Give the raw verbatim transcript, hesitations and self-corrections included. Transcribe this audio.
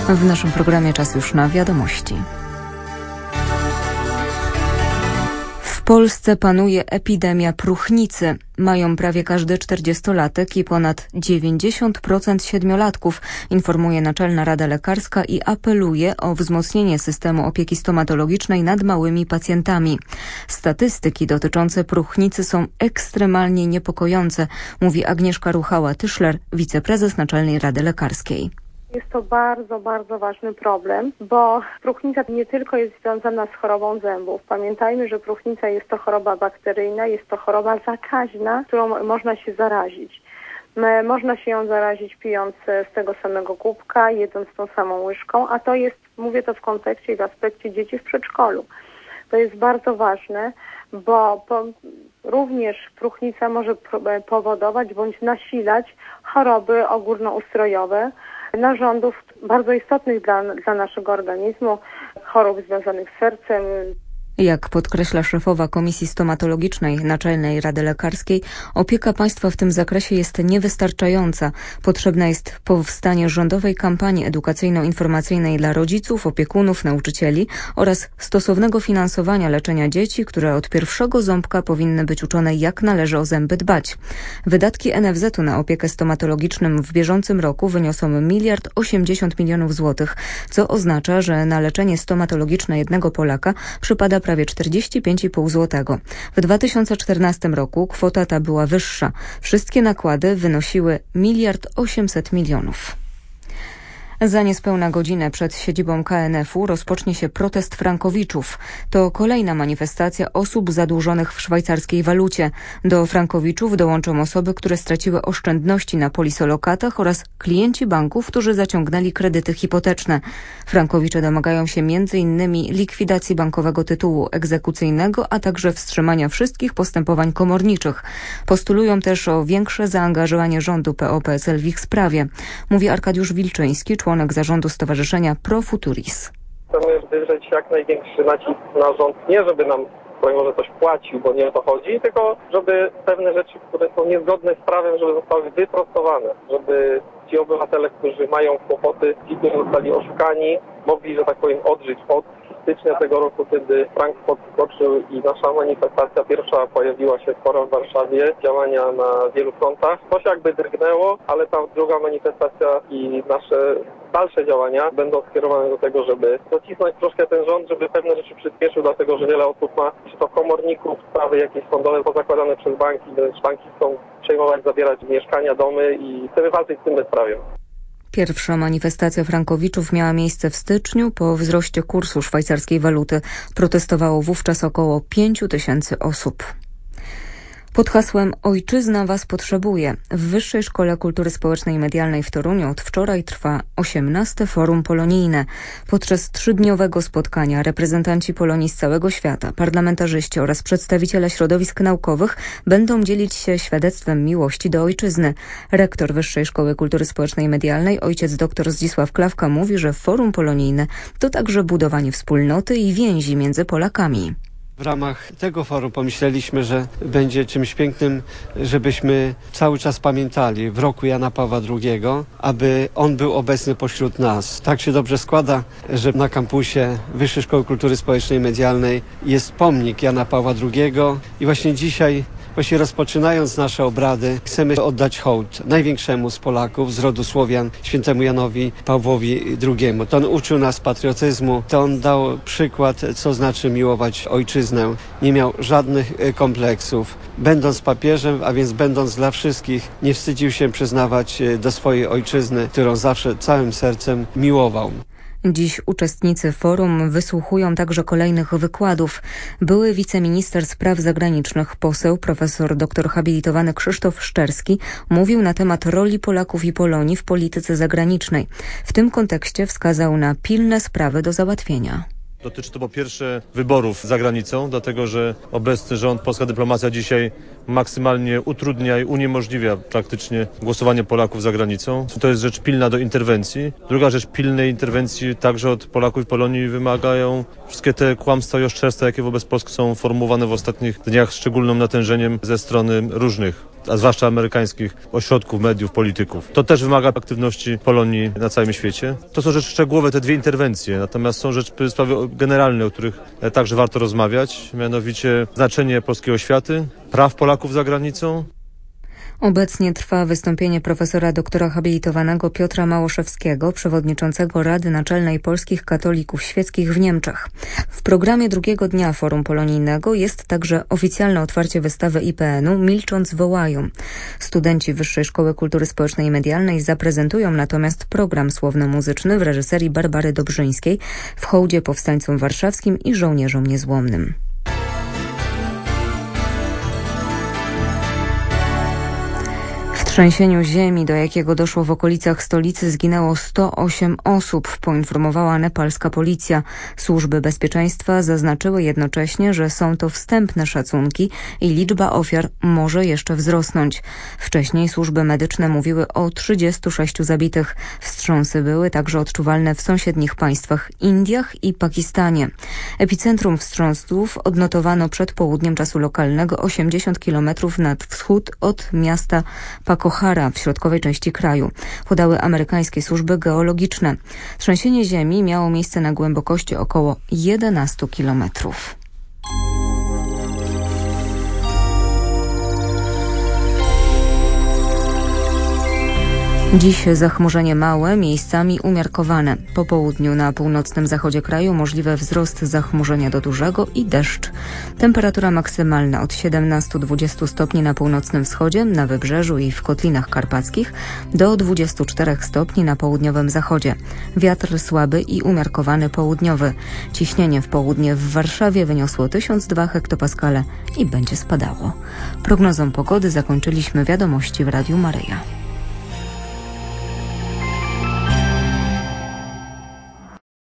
W naszym programie czas już na wiadomości. W Polsce panuje epidemia próchnicy. Mają prawie każdy czterdziestolatek i ponad dziewięćdziesiąt procent siedmiolatków, informuje Naczelna Rada Lekarska i apeluje o wzmocnienie systemu opieki stomatologicznej nad małymi pacjentami. Statystyki dotyczące próchnicy są ekstremalnie niepokojące, mówi Agnieszka Ruchała-Tyszler, wiceprezes Naczelnej Rady Lekarskiej. Jest to bardzo, bardzo ważny problem, bo próchnica nie tylko jest związana z chorobą zębów. Pamiętajmy, że próchnica jest to choroba bakteryjna, jest to choroba zakaźna, którą można się zarazić. Można się ją zarazić pijąc z tego samego kubka, jedząc tą samą łyżką, a to jest, mówię to w kontekście i w aspekcie dzieci w przedszkolu. To jest bardzo ważne, bo po, również próchnica może powodować bądź nasilać choroby ogólnoustrojowe, narządów bardzo istotnych dla, dla naszego organizmu, chorób związanych z sercem. Jak podkreśla szefowa Komisji Stomatologicznej Naczelnej Rady Lekarskiej, opieka państwa w tym zakresie jest niewystarczająca. Potrzebne jest powstanie rządowej kampanii edukacyjno-informacyjnej dla rodziców, opiekunów, nauczycieli oraz stosownego finansowania leczenia dzieci, które od pierwszego ząbka powinny być uczone, jak należy o zęby dbać. Wydatki N F Z u na opiekę stomatologiczną w bieżącym roku wyniosą miliard osiemdziesiąt milionów złotych, co oznacza, że na leczenie stomatologiczne jednego Polaka przypada prawie czterdzieści pięć i pół złotego. W dwa tysiące czternastym roku kwota ta była wyższa. Wszystkie nakłady wynosiły miliard osiemset milionów. Za niespełna godzinę przed siedzibą K N F u rozpocznie się protest frankowiczów. To kolejna manifestacja osób zadłużonych w szwajcarskiej walucie. Do frankowiczów dołączą osoby, które straciły oszczędności na polisolokatach oraz klienci banków, którzy zaciągnęli kredyty hipoteczne. Frankowicze domagają się między innymi likwidacji bankowego tytułu egzekucyjnego, a także wstrzymania wszystkich postępowań komorniczych. Postulują też o większe zaangażowanie rządu P O P S L w ich sprawie, mówi Arkadiusz Wilczyński, członek zarządu Stowarzyszenia Pro Futuris. Chcemy wywrzeć jak największy nacisk na rząd, nie żeby nam może coś płacił, bo nie o to chodzi, tylko żeby pewne rzeczy, które są niezgodne z prawem, żeby zostały wyprostowane, żeby ci obywatele, którzy mają kłopoty, ci, którzy zostali oszukani, mogli, że tak powiem, odżyć od stycznia tego roku, kiedy frank podskoczył i nasza manifestacja pierwsza pojawiła się sporo w Warszawie, działania na wielu frontach. To się jakby drgnęło, ale ta druga manifestacja i nasze dalsze działania będą skierowane do tego, żeby docisnąć troszkę ten rząd, żeby pewne rzeczy przyspieszył, dlatego że wiele osób ma, czy to komorników, sprawy jakieś sądowe pozakładane przez banki, wręcz banki chcą przejmować, zabierać mieszkania, domy i chcemy walczyć z tym bezprawiem. Pierwsza manifestacja frankowiczów miała miejsce w styczniu po wzroście kursu szwajcarskiej waluty. Protestowało wówczas około pięciu tysięcy osób. Pod hasłem Ojczyzna Was potrzebuje w Wyższej Szkole Kultury Społecznej i Medialnej w Toruniu od wczoraj trwa osiemnaste Forum Polonijne. Podczas trzydniowego spotkania reprezentanci Polonii z całego świata, parlamentarzyści oraz przedstawiciele środowisk naukowych będą dzielić się świadectwem miłości do ojczyzny. Rektor Wyższej Szkoły Kultury Społecznej i Medialnej, ojciec dr Zdzisław Klawka, mówi, że Forum Polonijne to także budowanie wspólnoty i więzi między Polakami. W ramach tego forum pomyśleliśmy, że będzie czymś pięknym, żebyśmy cały czas pamiętali w roku Jana Pawła drugiego, aby on był obecny pośród nas. Tak się dobrze składa, że na kampusie Wyższej Szkoły Kultury Społecznej i Medialnej jest pomnik Jana Pawła drugiego i właśnie dzisiaj, właśnie rozpoczynając nasze obrady, chcemy oddać hołd największemu z Polaków, z rodu Słowian, świętemu Janowi Pawłowi drugiemu. To on uczył nas patriotyzmu, to on dał przykład, co znaczy miłować ojczyznę. Nie miał żadnych kompleksów. Będąc papieżem, a więc będąc dla wszystkich, nie wstydził się przyznawać do swojej ojczyzny, którą zawsze całym sercem miłował. Dziś uczestnicy forum wysłuchują także kolejnych wykładów. Były wiceminister spraw zagranicznych, poseł, profesor doktor habilitowany Krzysztof Szczerski mówił na temat roli Polaków i Polonii w polityce zagranicznej. W tym kontekście wskazał na pilne sprawy do załatwienia. Dotyczy to po pierwsze wyborów za granicą, dlatego że obecny rząd, polska dyplomacja dzisiaj maksymalnie utrudnia i uniemożliwia praktycznie głosowanie Polaków za granicą. To jest rzecz pilna do interwencji. Druga rzecz pilnej interwencji także od Polaków i Polonii wymagają wszystkie te kłamstwa i oszczerstwa, jakie wobec Polski są formułowane w ostatnich dniach z szczególnym natężeniem ze strony różnych a zwłaszcza amerykańskich ośrodków, mediów, polityków. To też wymaga aktywności Polonii na całym świecie. To są rzeczy szczegółowe, te dwie interwencje, natomiast są rzeczy, sprawy generalne, o których także warto rozmawiać, mianowicie znaczenie polskiej oświaty, praw Polaków za granicą. Obecnie trwa wystąpienie profesora doktora habilitowanego Piotra Małoszewskiego, przewodniczącego Rady Naczelnej Polskich Katolików Świeckich w Niemczech. W programie drugiego dnia Forum Polonijnego jest także oficjalne otwarcie wystawy I P N-u Milcząc wołają. Studenci Wyższej Szkoły Kultury Społecznej i Medialnej zaprezentują natomiast program słowno-muzyczny w reżyserii Barbary Dobrzyńskiej w hołdzie powstańcom warszawskim i żołnierzom niezłomnym. W trzęsieniu ziemi, do jakiego doszło w okolicach stolicy, zginęło sto osiem osób, poinformowała nepalska policja. Służby bezpieczeństwa zaznaczyły jednocześnie, że są to wstępne szacunki i liczba ofiar może jeszcze wzrosnąć. Wcześniej służby medyczne mówiły o trzydziestu sześciu zabitych. Wstrząsy były także odczuwalne w sąsiednich państwach Indiach i Pakistanie. Epicentrum wstrząsów odnotowano przed południem czasu lokalnego osiemdziesiąt kilometrów nad wschód od miasta Pakohara w środkowej części kraju, podały amerykańskie służby geologiczne. Trzęsienie ziemi miało miejsce na głębokości około jedenastu kilometrów. Dziś zachmurzenie małe, miejscami umiarkowane. Po południu na północnym zachodzie kraju możliwy wzrost zachmurzenia do dużego i deszcz. Temperatura maksymalna od siedemnastu do dwudziestu stopni na północnym wschodzie, na Wybrzeżu i w Kotlinach Karpackich, do dwudziestu czterech stopni na południowym zachodzie. Wiatr słaby i umiarkowany południowy. Ciśnienie w południe w Warszawie wyniosło tysiąc dwa hektopaskale i będzie spadało. Prognozą pogody zakończyliśmy wiadomości w Radiu Maryja.